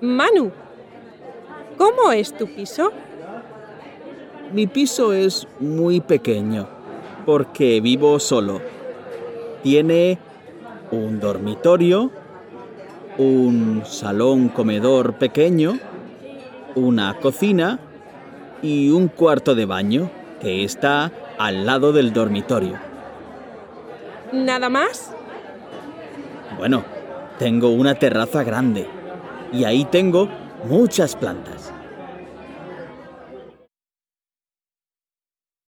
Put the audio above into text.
Manu, ¿cómo es tu piso? Mi piso es muy pequeño porque vivo solo. Tiene un dormitorio, un salón comedor pequeño, una cocina y un cuarto de baño que está al lado del dormitorio. ¿Nada más? Bueno, tengo una terraza grande y ahí tengo muchas plantas.